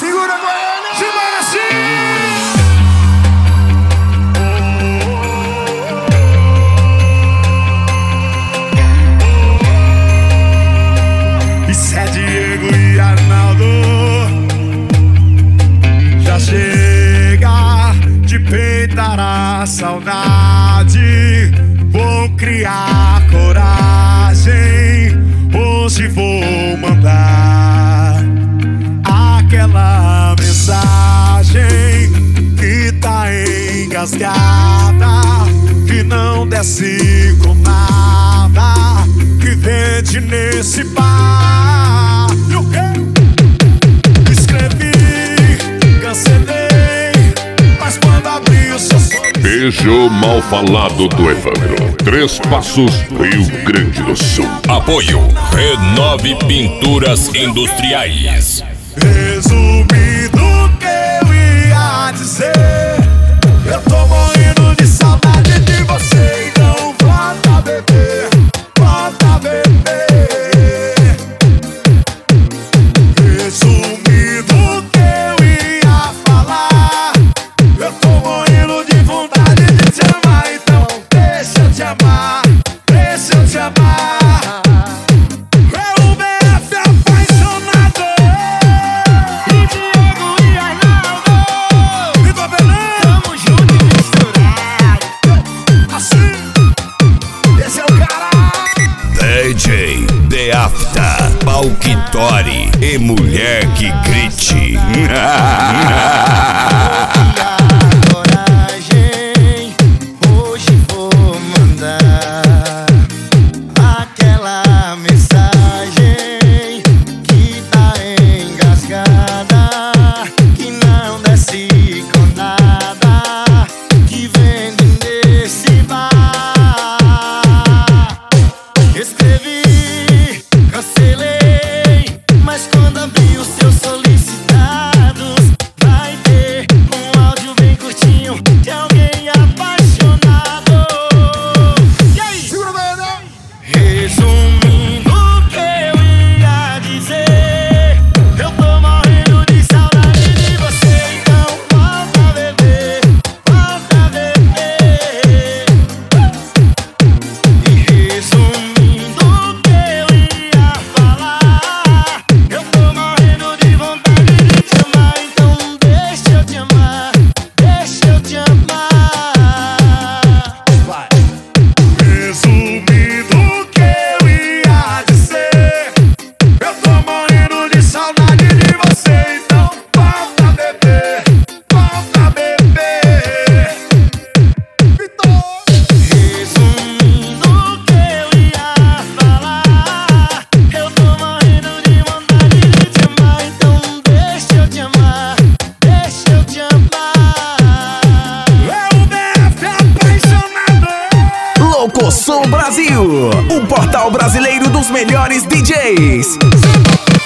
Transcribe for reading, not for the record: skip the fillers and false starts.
Segura, Goiânia! Simbora sim! Isso é Diego e Arnaldo. Já chega de peitar a saudade. Vou criar coragem. Hoje vou mandar aquela mensagem que tá engasgada, que não desce com nada, que vende nesse bar. Escrevi, cancelei, mas quando abri o seu sorriso. Beijo mal falado do Evandro. 3 Passos, Rio Grande do Sul. Apoio Renove Pinturas Industriais. Resumindo o que eu ia dizer, eu tô morrendo de saudade de você. Então volta a beber, volta a beber. Resumindo o que eu ia falar, eu tô morrendo de vontade de te amar. Então deixa eu te amar, deixa eu te amar. DJ The Afta, Palquitori e mulher que grite. Coragem, hoje vou mandar aquela mensagem que tá engasgada, que não desce com nada, que vende nesse bar. Escrevi, cancelei, mas quando abri os seus solicitados, vai ter um áudio bem curtinho de alguém apaixonado. E aí? Segura, Goiânia! Resumindo o que eu ia dizer, eu tô morrendo de saudade de você. Então volta a beber, volta a beber. E resumindo o que eu ia falar, eu tô morrendo de vontade de te amar. Então deixa eu te amar, deixa eu te amar. Resumindo o que eu ia dizer, eu tô morrendo de saudade de você. Então volta a beber, volta a beber. Vitor! Resumindo o que eu ia falar, eu tô morrendo de vontade de te amar. Então deixa eu te amar, deixa eu te amar. É o DF apaixonado. Louco Som Brasil, o portal brasileiro dos melhores DJs.